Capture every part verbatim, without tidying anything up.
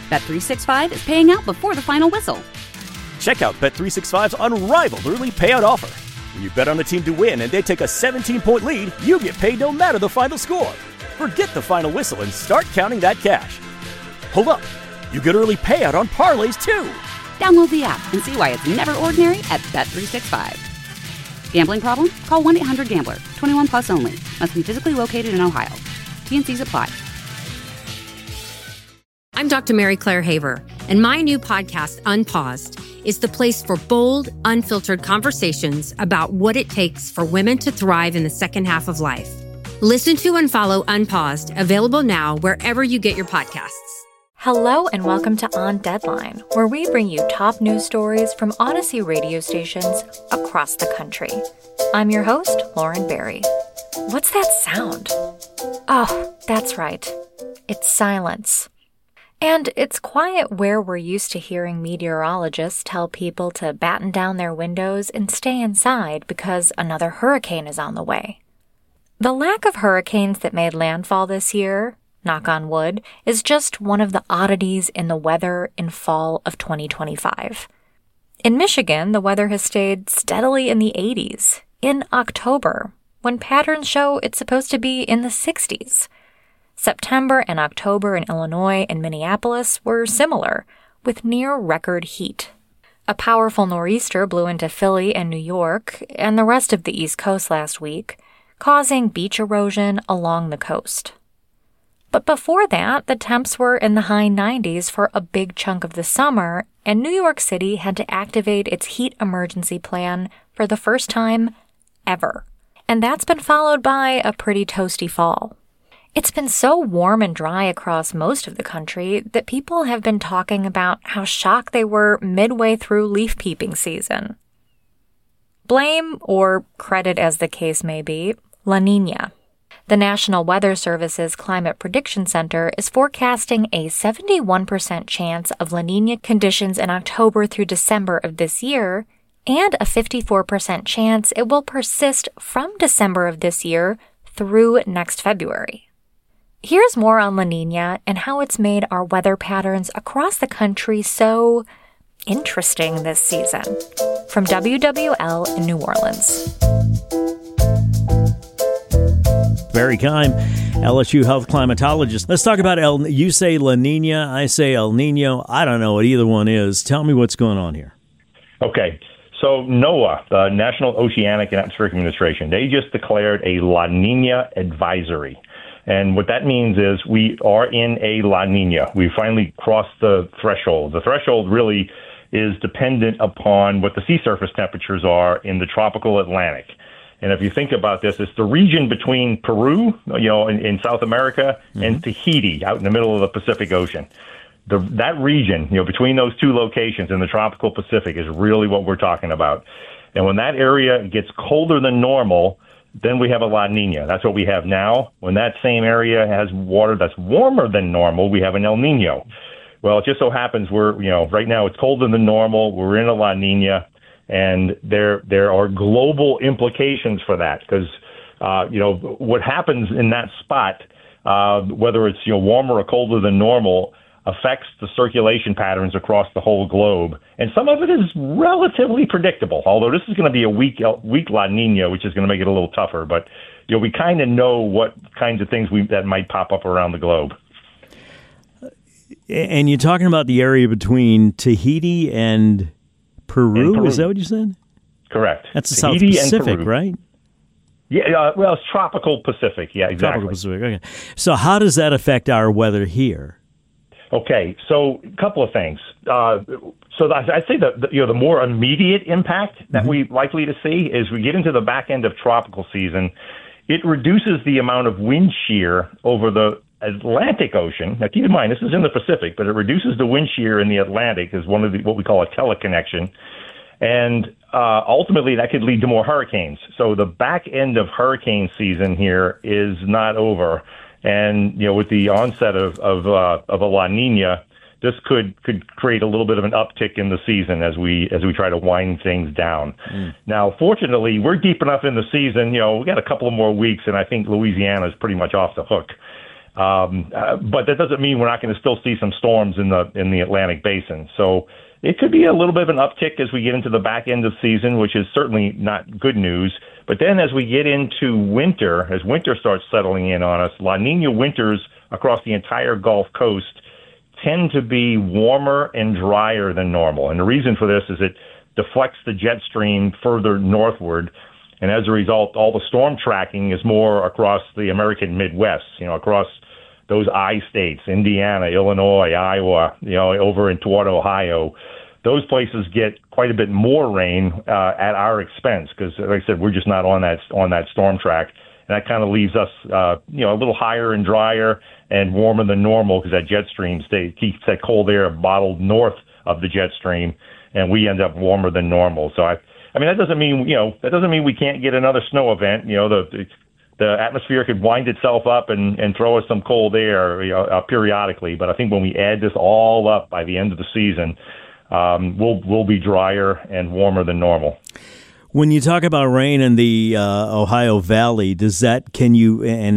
Bet three sixty-five is paying out before the final whistle. Check out Bet three sixty-five's unrivaled early payout offer. When you bet on a team to win and they take a seventeen-point lead, you get paid no matter the final score. Forget the final whistle and start counting that cash. Hold up. You get early payout on parlays, too. Download the app and see why it's never ordinary at Bet three sixty-five. Gambling problem? Call one eight hundred gambler. twenty-one plus only. Must be physically located in Ohio. T and Cs apply. I'm Doctor Mary Claire Haver, and my new podcast, Unpaused, is the place for bold, unfiltered conversations about what it takes for women to thrive in the second half of life. Listen to and follow Unpaused, available now wherever you get your podcasts. Hello and welcome to On Deadline, where we bring you top news stories from Odyssey radio stations across the country. I'm your host, Lauren Barry. What's that sound? Oh, that's right. It's silence. And it's quiet where we're used to hearing meteorologists tell people to batten down their windows and stay inside because another hurricane is on the way. The lack of hurricanes that made landfall this year, knock on wood, is just one of the oddities in the weather in fall of twenty twenty-five. In Michigan, the weather has stayed steadily in the eighties, in October, when patterns show it's supposed to be in the sixties. September and October in Illinois and Minneapolis were similar, with near-record heat. A powerful nor'easter blew into Philly and New York and the rest of the East Coast last week, causing beach erosion along the coast. But before that, the temps were in the high nineties for a big chunk of the summer, and New York City had to activate its heat emergency plan for the first time ever. And that's been followed by a pretty toasty fall. It's been so warm and dry across most of the country that people have been talking about how shocked they were midway through leaf peeping season. Blame, or credit as the case may be, La Niña. The National Weather Service's Climate Prediction Center is forecasting a seventy-one percent chance of La Niña conditions in October through December of this year, and a fifty-four percent chance it will persist from December of this year through next February. Here's more on La Niña and how it's made our weather patterns across the country so interesting this season. From W W L in New Orleans. Barry Keim, L S U health climatologist. Let's talk about El. You say La Niña, I say El Nino. I don't know what either one is. Tell me what's going on here. Okay, so NOAA, the National Oceanic and Atmospheric Administration, they just declared a La Niña advisory. And what that means is we are in a La Niña. We finally crossed the threshold. The threshold really is dependent upon what the sea surface temperatures are in the tropical Atlantic. And if you think about this, it's the region between Peru, you know, in, in South America, mm-hmm. and Tahiti out in the middle of the Pacific Ocean. The, that region, you know, between those two locations in the tropical Pacific is really what we're talking about. And when that area gets colder than normal, then we have a La Niña. That's what we have now. When that same area has water that's warmer than normal, we have an El Nino. Well, it just so happens we're, you know, right now it's colder than normal. We're in a La Niña. And there there are global implications for that because, uh, you know, what happens in that spot, uh, whether it's, you know, warmer or colder than normal, affects the circulation patterns across the whole globe. And some of it is relatively predictable, although this is going to be a weak, weak La Niña, which is going to make it a little tougher. But, you know, we kind of know what kinds of things we that might pop up around the globe. And you're talking about the area between Tahiti and Peru? Peru, is that what you said? Correct. That's the South Pacific, right? Yeah, uh, well, it's tropical Pacific. Yeah, exactly. Tropical Pacific, okay. So how does that affect our weather here? Okay, so a couple of things. Uh, so I'd say that the, you know the more immediate impact that mm-hmm. we're likely to see is we get into the back end of tropical season, it reduces the amount of wind shear over the Atlantic Ocean. Now, keep in mind, this is in the Pacific, but it reduces the wind shear in the Atlantic as one of the, what we call a teleconnection. And uh, ultimately, that could lead to more hurricanes. So the back end of hurricane season here is not over. And, you know, with the onset of, of, uh, of a La Niña, this could, could create a little bit of an uptick in the season as we as we try to wind things down. Mm. Now, fortunately, we're deep enough in the season. You know, we got a couple of more weeks, and I think Louisiana is pretty much off the hook. Um, uh, but that doesn't mean we're not going to still see some storms in the in the Atlantic Basin. So it could be a little bit of an uptick as we get into the back end of the season, which is certainly not good news. But then as we get into winter, as winter starts settling in on us, La Nina winters across the entire Gulf Coast tend to be warmer and drier than normal. And the reason for this is it deflects the jet stream further northward. And as a result, all the storm tracking is more across the American Midwest, you know, across those I states, Indiana, Illinois, Iowa, you know, over in toward Ohio. Those places get quite a bit more rain uh, at our expense because, like I said, we're just not on that on that storm track. And that kind of leaves us, uh, you know, a little higher and drier and warmer than normal because that jet stream stay, keeps that cold air bottled north of the jet stream, and we end up warmer than normal. So, I, I mean, that doesn't mean, you know, that doesn't mean we can't get another snow event. You know, the the atmosphere could wind itself up and, and throw us some cold air, you know, uh, periodically. But I think when we add this all up by the end of the season, um, we'll we'll be drier and warmer than normal. When you talk about rain in the uh, Ohio Valley, does that, can you, and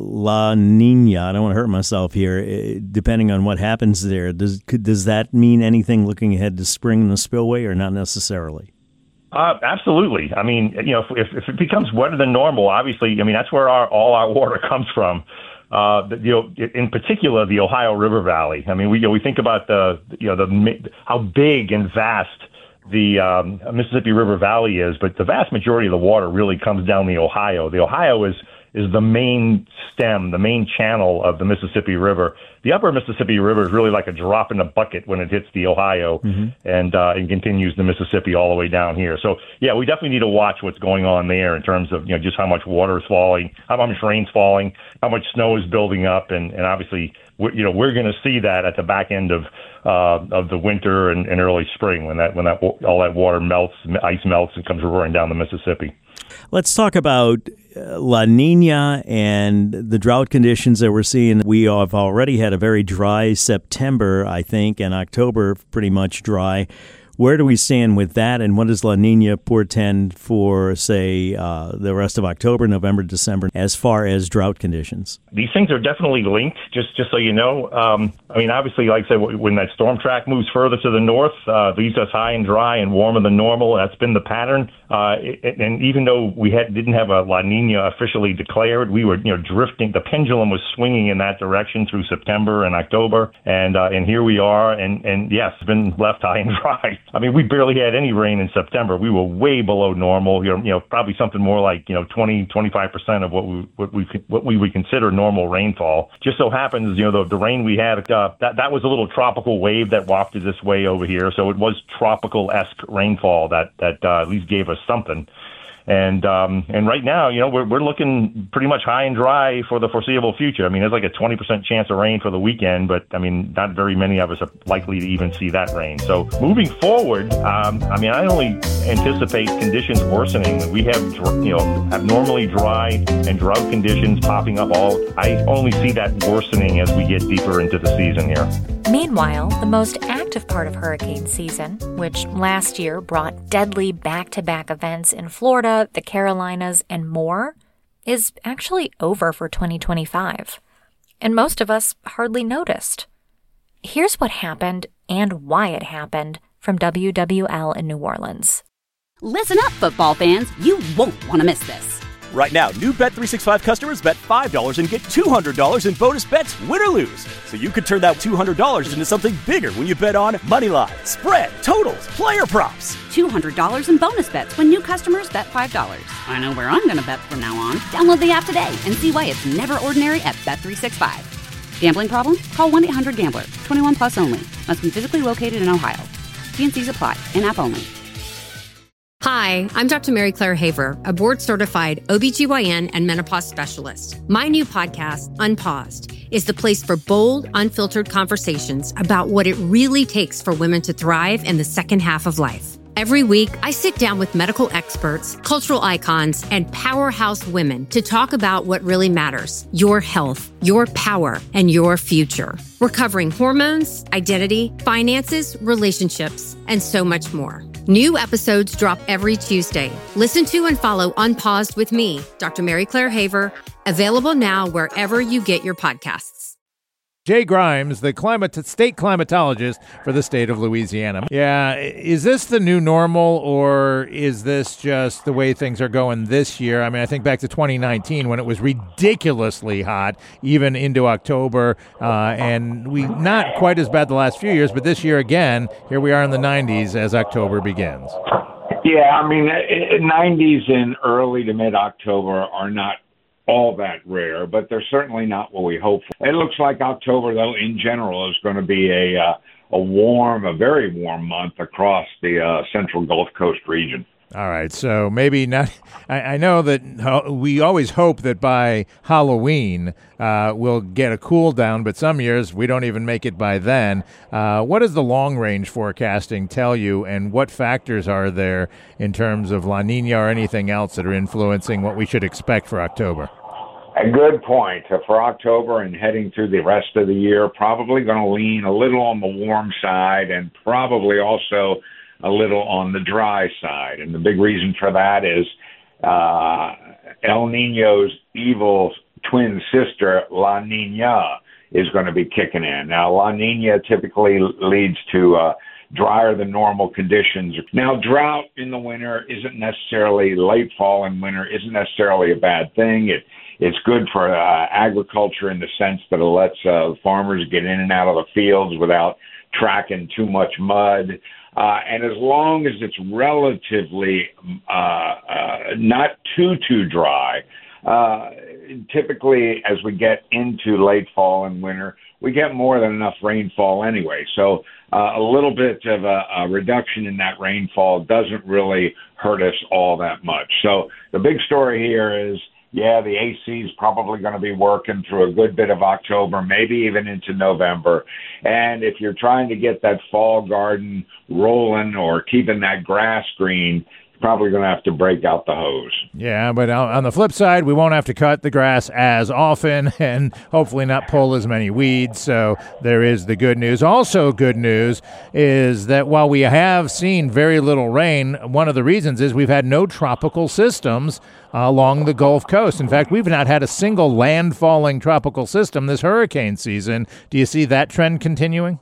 La Nina, I don't want to hurt myself here, depending on what happens there, does could, does that mean anything looking ahead to spring in the spillway or not necessarily? Uh, absolutely. I mean, you know, if, if it becomes wetter than normal, obviously, I mean, that's where our, all our water comes from. Uh, you know, in particular, the Ohio River Valley. I mean, we you know, we think about the, you know, the how big and vast the um, Mississippi River Valley is, but the vast majority of the water really comes down the Ohio. The Ohio is is the main stem, the main channel of the Mississippi River. The upper Mississippi River is really like a drop in a bucket when it hits the Ohio mm-hmm. and uh, and continues the Mississippi all the way down here. So, yeah, we definitely need to watch what's going on there in terms of, you know, just how much water is falling, how much rain's falling, how much snow is building up, and, and obviously, we're, you know, we're going to see that at the back end of uh, of the winter and, and early spring when that when that all that water melts, ice melts, and comes roaring down the Mississippi. Let's talk about La Nina and the drought conditions that we're seeing. We have already had a very dry September, I think, and October pretty much dry. Where do we stand with that, and what does La Nina portend for, say, uh, the rest of October, November, December, as far as drought conditions? These things are definitely linked, just just so you know. Um, I mean, obviously, like I said, when that storm track moves further to the north, uh, leaves us high and dry and warmer than normal. That's been the pattern. Uh, it, and even though we had, didn't have a La Nina officially declared, we were, you know, drifting. The pendulum was swinging in that direction through September and October, and uh, and here we are. And, and yes, it's been left high and dry. I mean, we barely had any rain in September. We were way below normal. You know, you know probably something more like, you know, twenty, twenty-five percent of what we what we what we would consider normal rainfall. Just so happens, you know, the, the rain we had, uh, that that was a little tropical wave that wafted its way over here. So it was tropical-esque rainfall that that uh, at least gave us something. And um, and right now, you know, we're we're looking pretty much high and dry for the foreseeable future. I mean, there's like a twenty percent chance of rain for the weekend, but I mean, not very many of us are likely to even see that rain. So moving forward, um, I mean, I only anticipate conditions worsening. We have, you know, abnormally dry and drought conditions popping up. All I only see that worsening as we get deeper into the season here. Meanwhile, the most active part of hurricane season, which last year brought deadly back-to-back events in Florida, the Carolinas, and more, is actually over for twenty twenty-five. And most of us hardly noticed. Here's what happened and why it happened from W W L in New Orleans. Listen up, football fans. You won't want to miss this. Right now, new Bet three sixty-five customers bet five dollars and get two hundred dollars in bonus bets, win or lose. So you could turn that two hundred dollars into something bigger when you bet on money line, spread, totals, player props. two hundred dollars in bonus bets when new customers bet five dollars. I know where I'm going to bet from now on. Download the app today and see why it's never ordinary at Bet three sixty-five. Gambling problem? Call one eight hundred gambler. twenty-one plus only. Must be physically located in Ohio. T N Cs apply. In-app only. Hi, I'm Doctor Mary Claire Haver, a board-certified O B G Y N and menopause specialist. My new podcast, Unpaused, is the place for bold, unfiltered conversations about what it really takes for women to thrive in the second half of life. Every week, I sit down with medical experts, cultural icons, and powerhouse women to talk about what really matters: your health, your power, and your future. We're covering hormones, identity, finances, relationships, and so much more. New episodes drop every Tuesday. Listen to and follow Unpaused with me, Doctor Mary Claire Haver, available now wherever you get your podcasts. Jay Grimes, the climate state climatologist for the state of Louisiana. Yeah, is this the new normal, or is this just the way things are going this year? I mean, I think back to twenty nineteen when it was ridiculously hot, even into October, uh, and we not quite as bad the last few years, but this year again, here we are in the nineties as October begins. Yeah, I mean, nineties in early to mid-October are not all that rare, but they're certainly not what we hope for. It looks like October, though, in general, is going to be a uh, a warm, a very warm month across the uh, central Gulf Coast region. All right, so maybe not. I, I know that we always hope that by Halloween uh, we'll get a cool down, but some years we don't even make it by then. Uh, what does the long-range forecasting tell you, and what factors are there in terms of La Nina or anything else that are influencing what we should expect for October? A good point. Uh, for October and heading through the rest of the year, probably going to lean a little on the warm side and probably also a little on the dry side. And the big reason for that is uh, El Nino's evil twin sister, La Nina, is going to be kicking in. Now, La Nina typically leads to uh, drier than normal conditions. Now, drought in the winter isn't necessarily, late fall and winter isn't necessarily a bad thing. It It's good for uh, agriculture in the sense that it lets uh, farmers get in and out of the fields without tracking too much mud. Uh, and as long as it's relatively uh, uh, not too, too dry, uh, typically as we get into late fall and winter, we get more than enough rainfall anyway. So uh, a little bit of a, a reduction in that rainfall doesn't really hurt us all that much. So the big story here is, yeah, the A C is probably going to be working through a good bit of October, maybe even into November. And if you're trying to get that fall garden rolling or keeping that grass green, you're probably going to have to break out the hose. Yeah, but on the flip side, we won't have to cut the grass as often and hopefully not pull as many weeds. So there is the good news. Also good news is that while we have seen very little rain, one of the reasons is we've had no tropical systems along the Gulf Coast. In fact, we've not had a single landfalling tropical system this hurricane season. Do you see that trend continuing?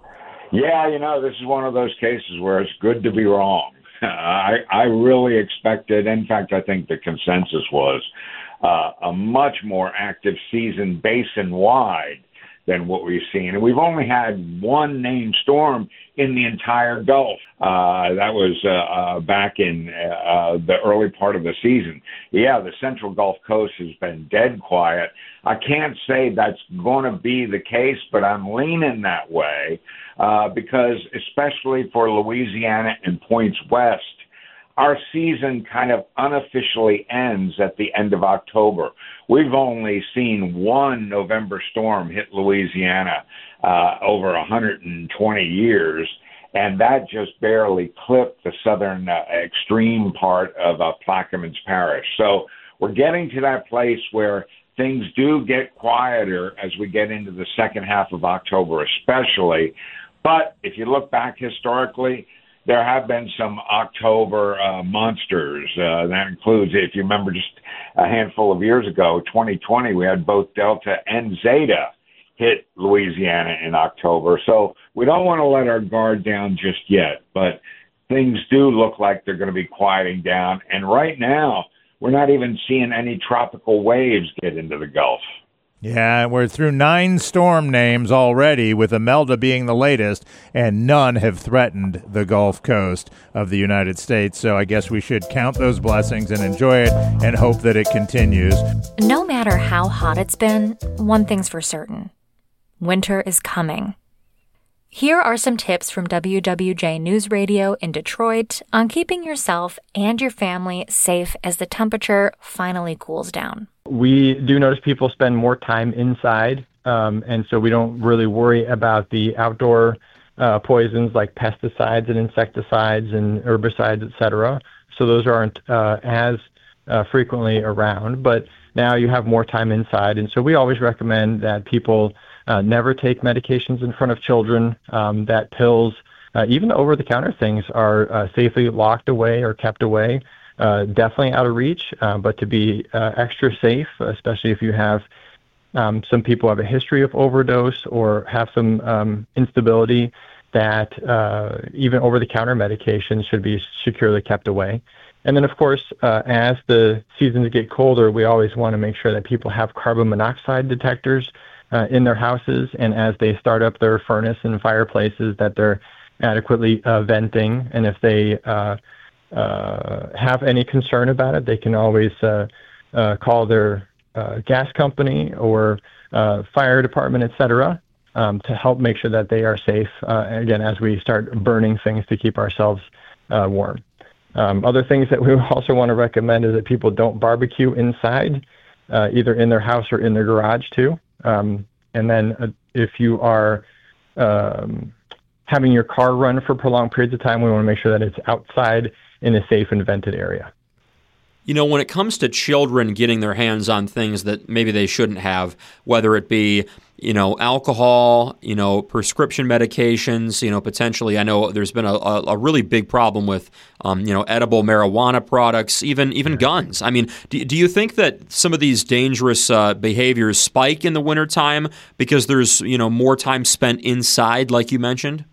Yeah, you know, this is one of those cases where it's good to be wrong. I, I really expected, in fact, I think the consensus was uh, a much more active season basin-wide than what we've seen. And we've only had one named storm in the entire Gulf. Uh, that was uh, uh, back in uh, the early part of the season. Yeah, the central Gulf Coast has been dead quiet. I can't say that's going to be the case, but I'm leaning that way uh, because especially for Louisiana and points west, our season kind of unofficially ends at the end of October. We've only seen one November storm hit Louisiana uh, over one hundred twenty years, and that just barely clipped the southern uh, extreme part of uh, Plaquemines Parish. So we're getting to that place where things do get quieter as we get into the second half of October especially. But if you look back historically, there have been some October uh, monsters. Uh, that includes, if you remember just a handful of years ago, twenty twenty, we had both Delta and Zeta hit Louisiana in October. So we don't want to let our guard down just yet, but things do look like they're going to be quieting down. And right now, we're not even seeing any tropical waves get into the Gulf. Yeah, we're through nine storm names already, with Imelda being the latest, and none have threatened the Gulf Coast of the United States. So I guess we should count those blessings and enjoy it and hope that it continues. No matter how hot it's been, one thing's for certain. Winter is coming. Here are some tips from W W J News Radio in Detroit on keeping yourself and your family safe as the temperature finally cools down. We do notice people spend more time inside, um, and so we don't really worry about the outdoor uh, poisons like pesticides and insecticides and herbicides, et cetera. So those aren't uh, as uh, frequently around, but now you have more time inside, and so we always recommend that people Uh, never take medications in front of children, um, that pills, uh, even over-the-counter things are uh, safely locked away or kept away, uh, definitely out of reach, uh, but to be uh, extra safe, especially if you have um, some people have a history of overdose or have some um, instability, that uh, even over-the-counter medications should be securely kept away. And then, of course, uh, as the seasons get colder, we always want to make sure that people have carbon monoxide detectors uh, in their houses, and as they start up their furnace and fireplaces, that they're adequately uh, venting. And if they uh, uh, have any concern about it, they can always uh, uh, call their uh, gas company or uh, fire department, et cetera, um, to help make sure that they are safe, uh, again, as we start burning things to keep ourselves uh, warm. Um, other things that we also want to recommend is that people don't barbecue inside, uh, either in their house or in their garage too. Um, and then uh, if you are um, having your car run for prolonged periods of time, we want to make sure that it's outside in a safe and vented area. You know, when it comes to children getting their hands on things that maybe they shouldn't have, whether it be, you know, alcohol, you know, prescription medications, you know, potentially, I know there's been a, a really big problem with, um, you know, edible marijuana products, even even guns. I mean, do, do you think that some of these dangerous uh, behaviors spike in the wintertime because there's, you know, more time spent inside, like you mentioned?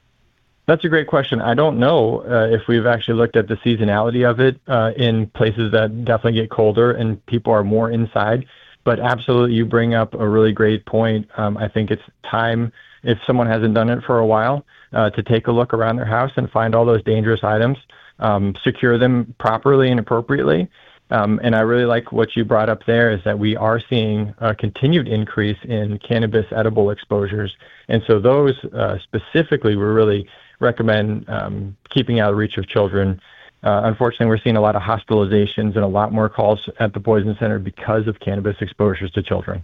That's a great question. I don't know uh, if we've actually looked at the seasonality of it uh, in places that definitely get colder and people are more inside. But absolutely, you bring up a really great point. Um, I think it's time, if someone hasn't done it for a while, uh, to take a look around their house and find all those dangerous items, um, secure them properly and appropriately. Um, and I really like what you brought up there, is that we are seeing a continued increase in cannabis edible exposures. And so those uh, specifically, we're really recommend um, keeping out of reach of children. Uh, unfortunately, we're seeing a lot of hospitalizations and a lot more calls at the Poison Center because of cannabis exposures to children.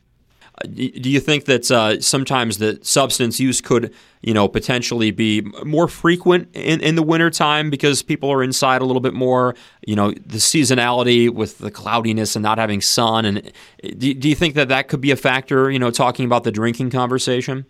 Do you think that uh, sometimes the substance use could, you know, potentially be more frequent in, in the wintertime because people are inside a little bit more, you know, the seasonality with the cloudiness and not having sun? And do, do you think that that could be a factor, you know, talking about the drinking conversation?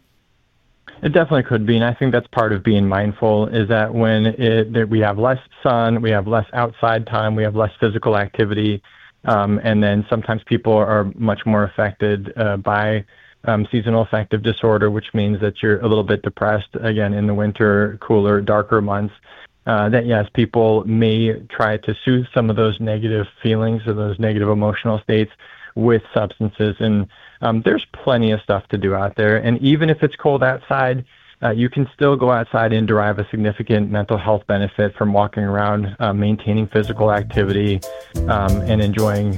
It definitely could be, and I think that's part of being mindful, is that when it, that we have less sun, we have less outside time, we have less physical activity, um, and then sometimes people are much more affected uh, by um, seasonal affective disorder, which means that you're a little bit depressed, again, in the winter, cooler, darker months. Uh, that, yes, people may try to soothe some of those negative feelings or those negative emotional states with substances, and um, there's plenty of stuff to do out there. And even if it's cold outside, uh, you can still go outside and derive a significant mental health benefit from walking around, uh, maintaining physical activity, um, and enjoying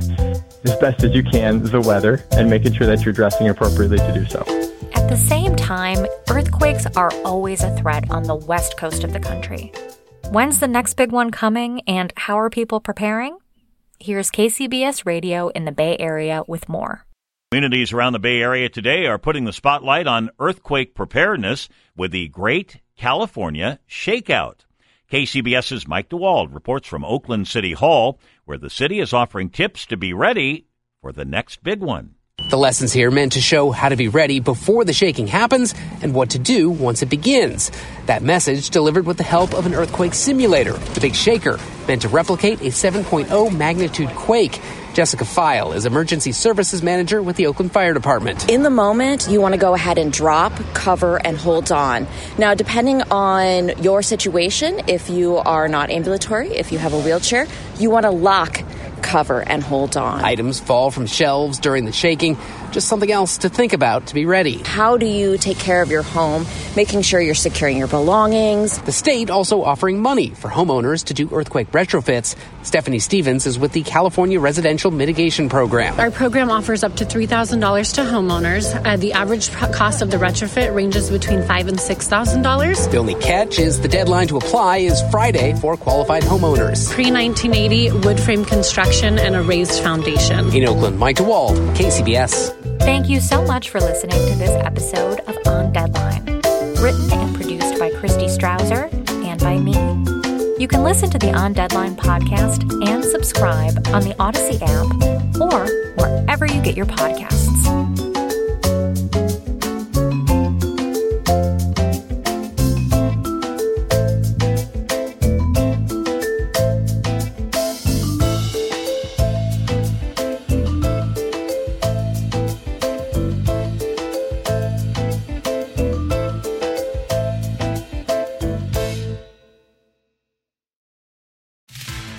as best as you can the weather, and making sure that you're dressing appropriately to do so. At the same time, earthquakes are always a threat on the west coast of the country. When's the next big one coming, and how are people preparing? Here's K C B S Radio in the Bay Area with more. Communities around the Bay Area today are putting the spotlight on earthquake preparedness with the Great California Shakeout. KCBS's Mike DeWald reports from Oakland City Hall, where the city is offering tips to be ready for the next big one. The lessons here meant to show how to be ready before the shaking happens and what to do once it begins. That message delivered with the help of an earthquake simulator, the Big Shaker, meant to replicate a seven point oh magnitude quake. Jessica File is Emergency Services Manager with the Oakland Fire Department. In the moment, you want to go ahead and drop, cover, and hold on. Now, depending on your situation, if you are not ambulatory, if you have a wheelchair, you want to lock, cover, and hold on. Items fall from shelves during the shaking. Just something else to think about to be ready. How do you take care of your home, making sure you're securing your belongings? The state also offering money for homeowners to do earthquake retrofits. Stephanie Stevens is with the California Residential Mitigation Program. Our program offers up to three thousand dollars to homeowners. Uh, the average cost of the retrofit ranges between five thousand dollars and six thousand dollars. The only catch is the deadline to apply is Friday for qualified homeowners. Pre nineteen eighty wood frame construction and a raised foundation. In Oakland, Mike DeWald, K C B S. Thank you so much for listening to this episode of On Deadline. Written and produced by Christy Strouser and by me. You can listen to the On Deadline podcast and subscribe on the Odyssey app or wherever you get your podcasts.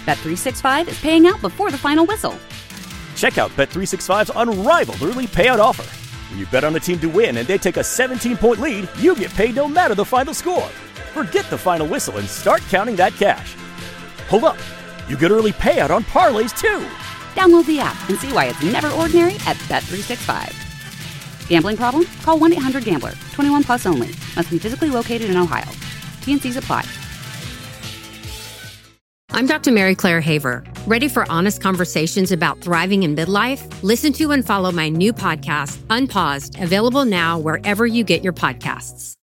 Bet three sixty-five is paying out before the final whistle. Check out Bet three sixty-five's unrivaled early payout offer. When you bet on the team to win and they take a seventeen-point lead, you get paid no matter the final score. Forget the final whistle and start counting that cash. Hold up. You get early payout on parlays, too. Download the app and see why it's never ordinary at Bet three sixty-five. Gambling problem? Call one eight hundred gambler. twenty-one plus only. Must be physically located in Ohio. T N Cs apply. I'm Doctor Mary Claire Haver. Ready for honest conversations about thriving in midlife? Listen to and follow my new podcast, Unpaused, available now wherever you get your podcasts.